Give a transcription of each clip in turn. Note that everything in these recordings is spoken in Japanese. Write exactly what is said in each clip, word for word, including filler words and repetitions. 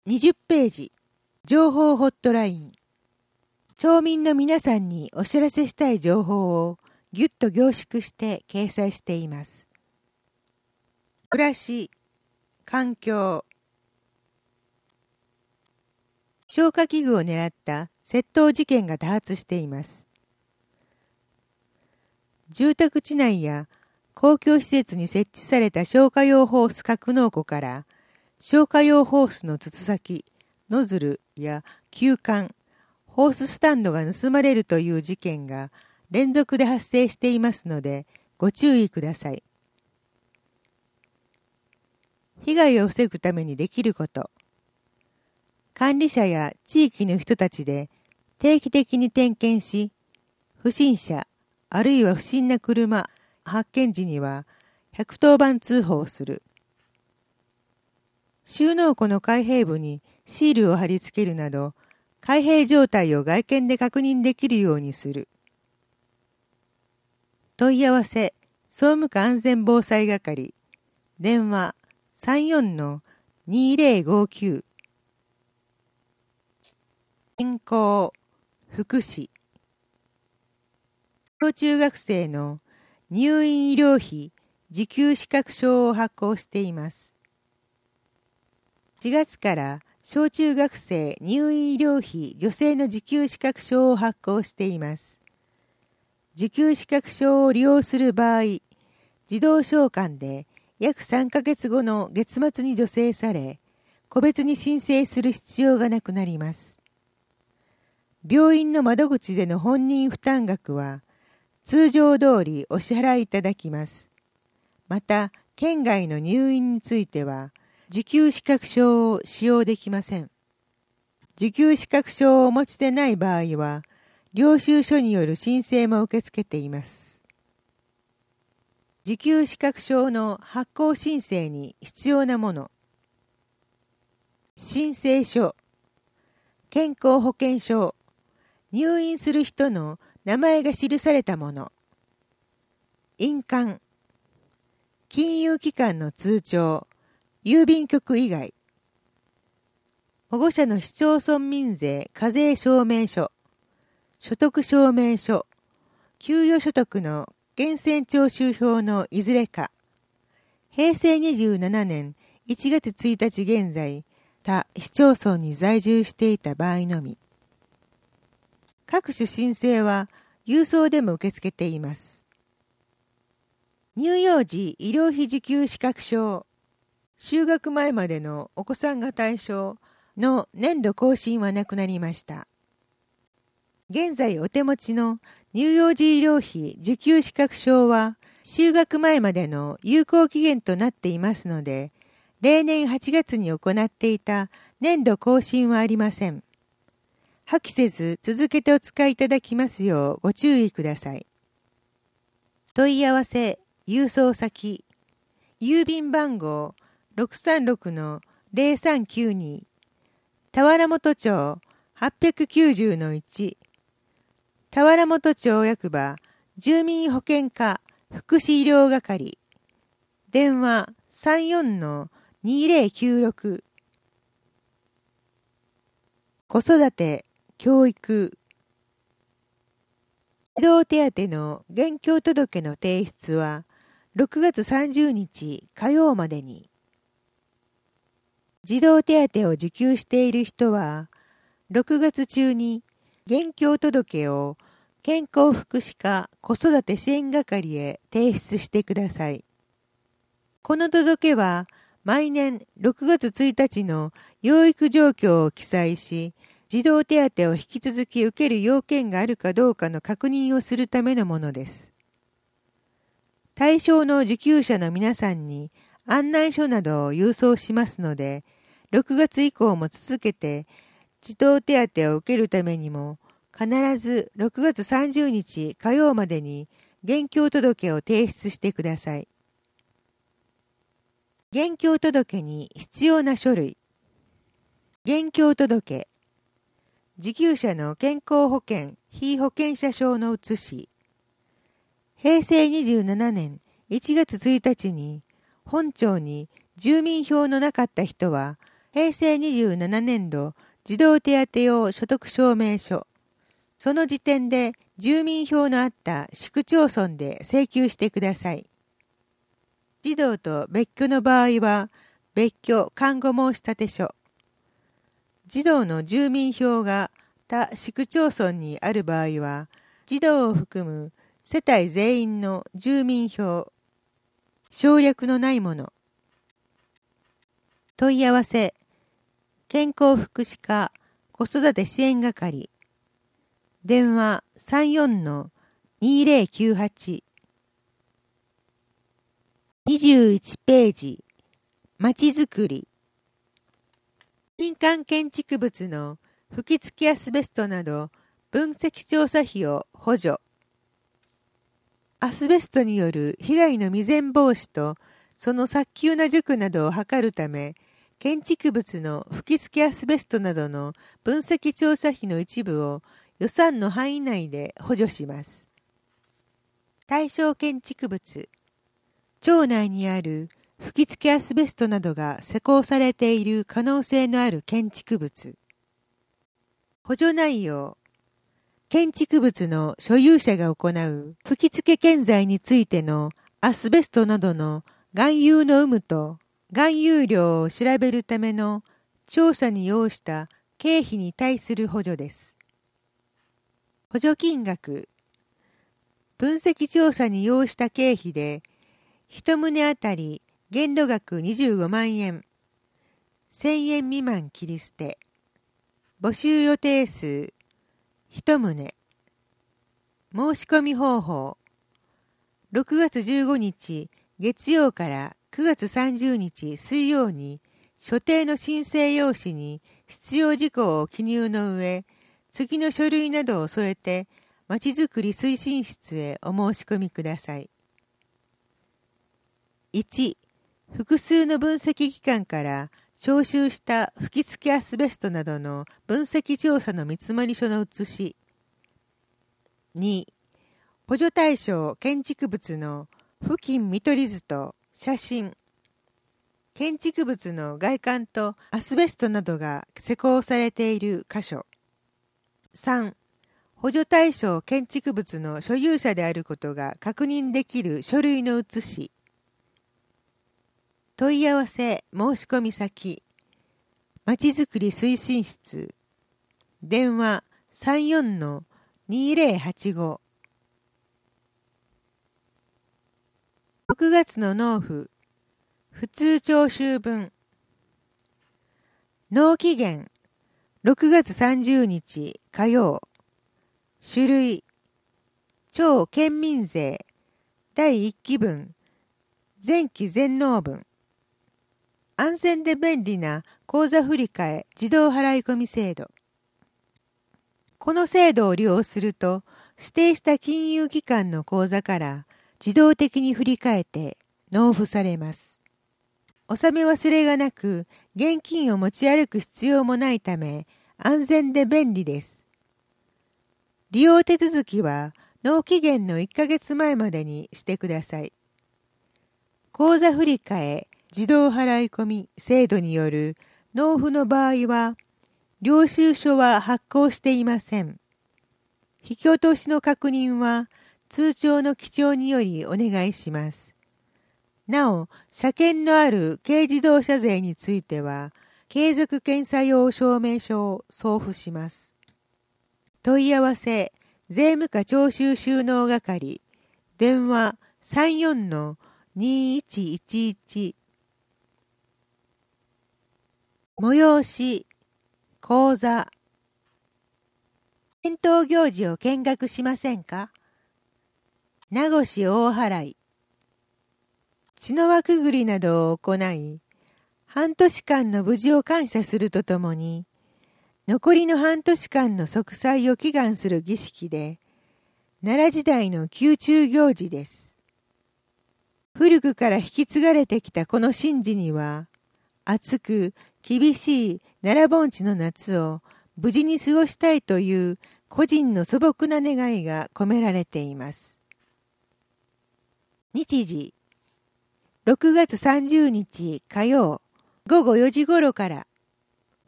にじゅっページ、情報ホットライン。町民の皆さんにお知らせしたい情報をぎゅっと凝縮して掲載しています。暮らし、環境。消火器具を狙った窃盗事件が多発しています。住宅地内や公共施設に設置された消火用ホース格納庫から消火用ホースの筒先、ノズルや吸管、ホーススタンドが盗まれるという事件が連続で発生していますのでご注意ください。被害を防ぐためにできること。管理者や地域の人たちで定期的に点検し、不審者あるいは不審な車発見時にはひゃくとおばん通報する。収納庫の開閉部にシールを貼り付けるなど、開閉状態を外見で確認できるようにする。問い合わせ、総務課安全防災係、電話 さんよんのにぜろごきゅう。健康、福祉。小中学生の入院医療費受給資格証を発行しています。しがつから小中学生入院医療費助成の受給資格証を発行しています。受給資格証を利用する場合、自動償還で約さんかげつごの月末に助成され、個別に申請する必要がなくなります。病院の窓口での本人負担額は、通常通りお支払いいただきます。また、県外の入院については、受給資格証を使用できません。受給資格証をお持ちでない場合は、領収書による申請も受け付けています。受給資格証の発行申請に必要なもの。申請書、健康保険証、入院する人の名前が記されたもの。印鑑、金融機関の通帳、郵便局以外。保護者の市町村民税課税証明書、所得証明書、給与所得の源泉徴収票のいずれか。へいせいにじゅうななねんいちがつついたち現在、他市町村に在住していた場合のみ。各種申請は郵送でも受け付けています。乳幼児医療費受給資格証。就学前までのお子さんが対象の年度更新はなくなりました。現在お手持ちの乳幼児医療費受給資格証は就学前までの有効期限となっていますので、例年はちがつに行っていた年度更新はありません。破棄せず続けてお使いいただきますようご注意ください。問い合わせ、郵送先、郵便番号ろくさんろくのぜろさんきゅうに、田原本町 はっぴゃくきゅうじゅうのいち、田原本町役場住民保険課福祉医療係、電話 さんよんのにぜろきゅうろく。子育て、教育。児童手当の現況届の提出はろくがつさんじゅうにち火曜までに。児童手当を受給している人は、ろくがつ中に現況届を健康福祉課子育て支援係へ提出してください。この届は毎年ろくがつついたちの養育状況を記載し、児童手当を引き続き受ける要件があるかどうかの確認をするためのものです。対象の受給者の皆さんに案内書などを郵送しますので、ろくがつ以降も続けて児童手当を受けるためにも、必ずろくがつさんじゅうにち火曜までに現況届を提出してください。現況届に必要な書類。現況届。受給者の健康保険被保険者証の写し。へいせいにじゅうななねんいちがつついたちに本町に住民票のなかった人はへいせいにじゅうななねんど児童手当用所得証明書、その時点で住民票のあった市区町村で請求してください。児童と別居の場合は、別居監護申立書。児童の住民票が他市区町村にある場合は、児童を含む世帯全員の住民票、省略のないもの。問い合わせ、健康福祉課子育て支援係。電話 さんよんのにぜろきゅうはち。にじゅういちページ、まちづくり。民間建築物の吹き付けアスベストなど分析調査費を補助。アスベストによる被害の未然防止とその早急な除去などを図るため、建築物の吹き付けアスベストなどの分析調査費の一部を予算の範囲内で補助します。対象建築物。町内にある吹き付けアスベストなどが施工されている可能性のある建築物。補助内容。建築物の所有者が行う吹き付け建材についてのアスベストなどの含有の有無と含有量を調べるための調査に要した経費に対する補助です。補助金額。分析調査に要した経費で、一棟あたり限度額にじゅうごまんえん、せんえん未満切り捨て。募集予定数、一棟。申し込み方法。ろくがつじゅうごにち月曜からくがつさんじゅうにち水曜に、所定の申請用紙に必要事項を記入の上、次の書類などを添えて、まちづくり推進室へお申し込みください。いち、複数の分析機関から徴収した吹き付けアスベストなどの分析調査の見積書の写し。に、補助対象建築物の付近見取り図と写真。建築物の外観とアスベストなどが施工されている箇所。さん、補助対象建築物の所有者であることが確認できる書類の写し。問い合わせ申し込み先。まちづくり推進室。電話 さんよんのにぜろはちご。ろくがつの納付。普通徴収分。納期限。ろくがつさんじゅうにち火曜。種類。町県民税。だいいっき分。前期全納分。安全で便利な口座振替自動払い込み制度。この制度を利用すると、指定した金融機関の口座から自動的に振り替えて納付されます。納め忘れがなく、現金を持ち歩く必要もないため、安全で便利です。利用手続きは、納期限のいっかげつまえまでにしてください。口座振替自動払い込み制度による納付の場合は、領収書は発行していません。引き落としの確認は通帳の記帳によりお願いします。なお、車検のある軽自動車税については、継続検査用証明書を送付します。問い合わせ、税務課徴収収納係、電話 さんよんのにいちいちいち。催し、講座。伝統行事を見学しませんか？名越大払い。血の輪くぐりなどを行い、半年間の無事を感謝するとともに、残りの半年間の息災を祈願する儀式で、奈良時代の宮中行事です。古くから引き継がれてきたこの神事には、暑く厳しい奈良盆地の夏を無事に過ごしたいという個人の素朴な願いが込められています。日時、ろくがつさんじゅうにち火曜、ごごよじ頃から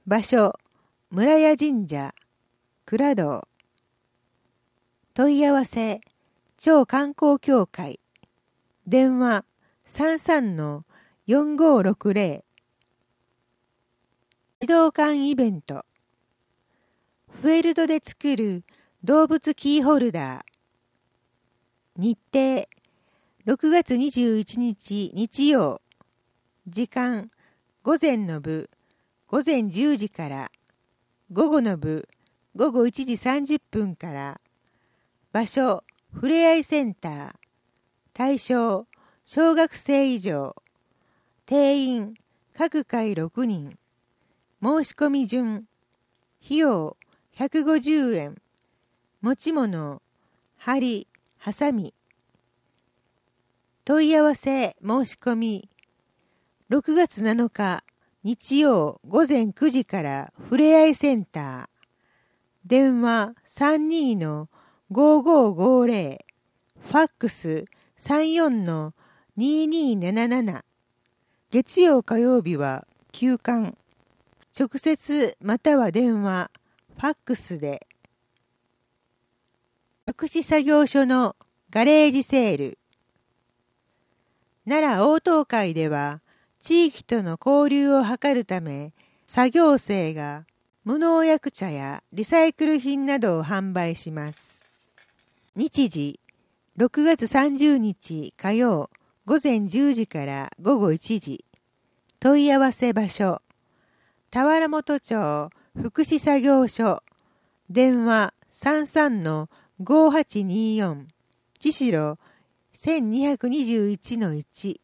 場所、村屋神社、蔵堂。問い合わせ、超観光協会。電話、さんさんのよんごろくぜろ。児童館イベント。フェルトで作る動物キーホルダー。日程、ろくがつにじゅういちにち日曜。時間、午前の部、午前じゅうじから、午後の部、午後いちじさんじゅっぷんから。場所、ふれあいセンター。対象、小学生以上。定員、各回ろくにん。申し込み順。費用、ひゃくごじゅうえん。持ち物、針、はさみ。問い合わせ、申し込み。ろくがつなのか、日曜午前くじからふれあいセンター。電話 さんにーのごごーごーぜろ。ファックス さんよんのにーにーなななな。月曜火曜日は休館。直接または電話、ファックスで。福祉作業所のガレージセール。奈良応答会では、地域との交流を図るため、作業生が無農薬茶やリサイクル品などを販売します。日時、ろくがつさんじゅうにち火曜、午前じゅうじから午後いちじ。問い合わせ場所、田原本町福祉作業所。電話 さんさんのごはちにーよん。千代せんにひゃくにじゅういちのいち。